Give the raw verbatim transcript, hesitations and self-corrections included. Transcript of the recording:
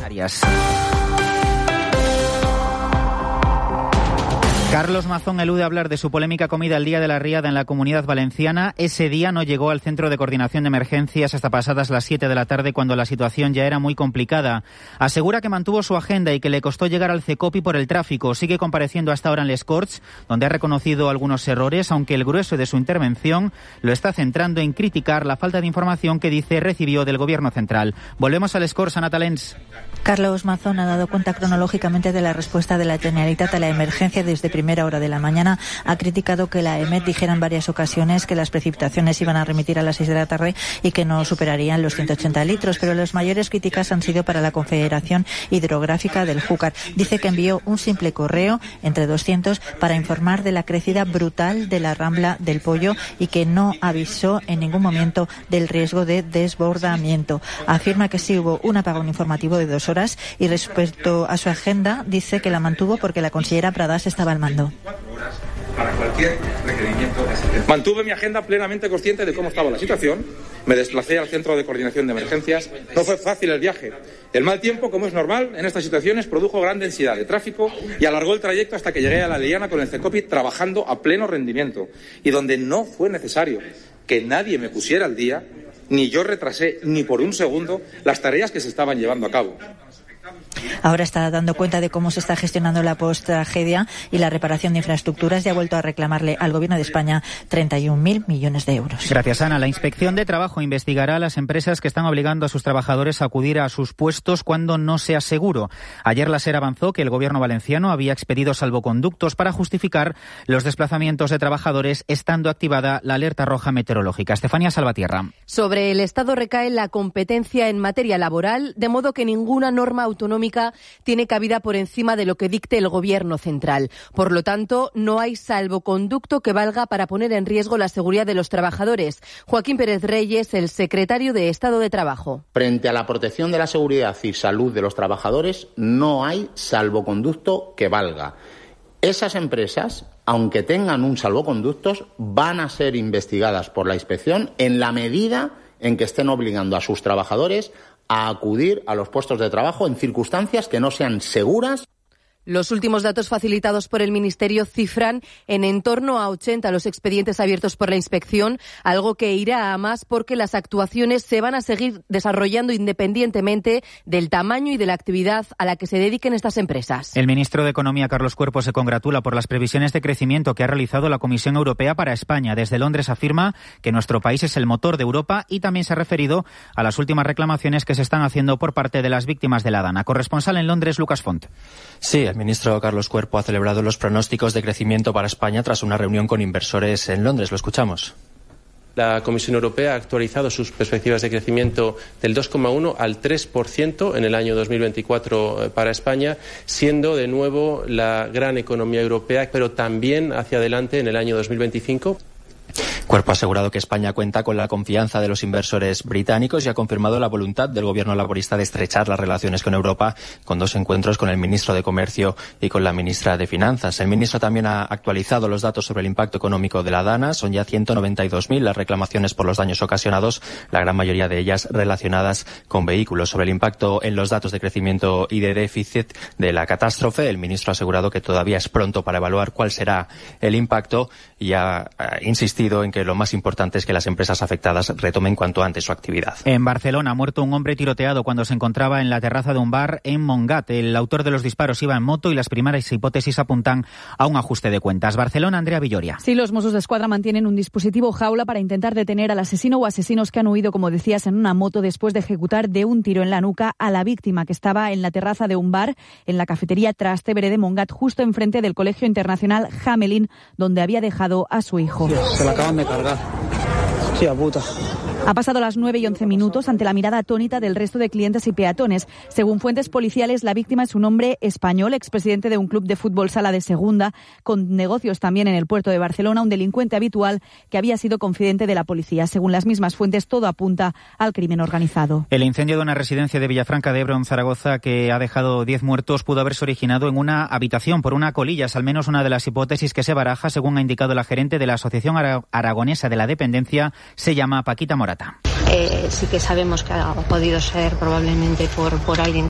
Canarias. Carlos Mazón elude hablar de su polémica comida el día de la Riada en la Comunidad Valenciana. Ese día no llegó al Centro de Coordinación de Emergencias hasta pasadas las siete de la tarde, cuando la situación ya era muy complicada. Asegura que mantuvo su agenda y que le costó llegar al CECOPI por el tráfico. Sigue compareciendo hasta ahora en Les Corts, donde ha reconocido algunos errores, aunque el grueso de su intervención lo está centrando en criticar la falta de información que dice recibió del Gobierno central. Volvemos a Les Corts, Ana Talens. Carlos Mazón ha dado cuenta cronológicamente de la respuesta de la Generalitat a la emergencia desde primera hora de la mañana. Ha criticado que la EMET dijera en varias ocasiones que las precipitaciones iban a remitir a las seis de la tarde y que no superarían los ciento ochenta litros, pero las mayores críticas han sido para la Confederación Hidrográfica del Júcar. Dice que envió un simple correo, entre doscientos, para informar de la crecida brutal de la Rambla del Pollo y que no avisó en ningún momento del riesgo de desbordamiento. Afirma que sí hubo un apagón informativo de dos horas y respecto a su agenda dice que la mantuvo porque la consellera Pradas estaba al mando. Para cualquier requerimiento. Mantuve mi agenda plenamente consciente de cómo estaba la situación. Me desplacé al Centro de Coordinación de Emergencias. No fue fácil el viaje. El mal tiempo, como es normal en estas situaciones, produjo gran densidad de tráfico y alargó el trayecto hasta que llegué a La Liana con el CECOPI trabajando a pleno rendimiento y donde no fue necesario que nadie me pusiera al día, ni yo retrasé ni por un segundo las tareas que se estaban llevando a cabo. Ahora está dando cuenta de cómo se está gestionando la post-tragedia y la reparación de infraestructuras y ha vuelto a reclamarle al Gobierno de España treinta y un mil millones de euros. Gracias, Ana. La Inspección de Trabajo investigará a las empresas que están obligando a sus trabajadores a acudir a sus puestos cuando no sea seguro. Ayer la SER avanzó que el Gobierno valenciano había expedido salvoconductos para justificar los desplazamientos de trabajadores, estando activada la alerta roja meteorológica. Estefanía Salvatierra. Sobre el Estado recae la competencia en materia laboral, de modo que ninguna norma autonómica tiene cabida por encima de lo que dicte el Gobierno central. Por lo tanto, no hay salvoconducto que valga para poner en riesgo la seguridad de los trabajadores. Joaquín Pérez Reyes, el secretario de Estado de Trabajo. Frente a la protección de la seguridad y salud de los trabajadores, no hay salvoconducto que valga. Esas empresas, aunque tengan un salvoconductos, van a ser investigadas por la inspección en la medida en que estén obligando a sus trabajadores a acudir a los puestos de trabajo en circunstancias que no sean seguras. Los últimos datos facilitados por el Ministerio cifran en en torno a ochenta los expedientes abiertos por la inspección, algo que irá a más porque las actuaciones se van a seguir desarrollando independientemente del tamaño y de la actividad a la que se dediquen estas empresas. El ministro de Economía, Carlos Cuerpo, se congratula por las previsiones de crecimiento que ha realizado la Comisión Europea para España. Desde Londres afirma que nuestro país es el motor de Europa y también se ha referido a las últimas reclamaciones que se están haciendo por parte de las víctimas de la Dana. Corresponsal en Londres, Lucas Font. Sí, el ministro Carlos Cuerpo ha celebrado los pronósticos de crecimiento para España tras una reunión con inversores en Londres. Lo escuchamos. La Comisión Europea ha actualizado sus perspectivas de crecimiento del dos coma uno al tres por ciento en el año dos mil veinticuatro para España, siendo de nuevo la gran economía europea, pero también hacia adelante en el año dos mil veinticinco. Cuerpo ha asegurado que España cuenta con la confianza de los inversores británicos y ha confirmado la voluntad del gobierno laborista de estrechar las relaciones con Europa con dos encuentros con el ministro de Comercio y con la ministra de Finanzas. El ministro también ha actualizado los datos sobre el impacto económico de la Dana. Son ya ciento noventa y dos mil las reclamaciones por los daños ocasionados, la gran mayoría de ellas relacionadas con vehículos. Sobre el impacto en los datos de crecimiento y de déficit de la catástrofe, el ministro ha asegurado que todavía es pronto para evaluar cuál será el impacto y ha, ha insistido en que lo más importante es que las empresas afectadas retomen cuanto antes su actividad. En Barcelona ha muerto un hombre tiroteado cuando se encontraba en la terraza de un bar en Montgat. El autor de los disparos iba en moto y las primeras hipótesis apuntan a un ajuste de cuentas. Barcelona, Andrea Villoria. Sí, los Mossos d'Esquadra mantienen un dispositivo jaula para intentar detener al asesino o asesinos que han huido, como decías, en una moto después de ejecutar de un tiro en la nuca a la víctima, que estaba en la terraza de un bar en la cafetería Trastevere de Montgat, justo enfrente del Colegio Internacional Hamelin, donde había dejado a su hijo. Se la acaban de cargar. Sí, a puta. Ha pasado las nueve y once minutos ante la mirada atónita del resto de clientes y peatones. Según fuentes policiales, la víctima es un hombre español, expresidente de un club de fútbol sala de segunda, con negocios también en el puerto de Barcelona, un delincuente habitual que había sido confidente de la policía. Según las mismas fuentes, todo apunta al crimen organizado. El incendio de una residencia de Villafranca de Ebro, en Zaragoza, que ha dejado diez muertos, pudo haberse originado en una habitación por una colilla. Es al menos una de las hipótesis que se baraja, según ha indicado la gerente de la Asociación Ara- Aragonesa de la Dependencia, se llama Paquita Morata. Eh, sí que sabemos que ha podido ser probablemente por, por alguien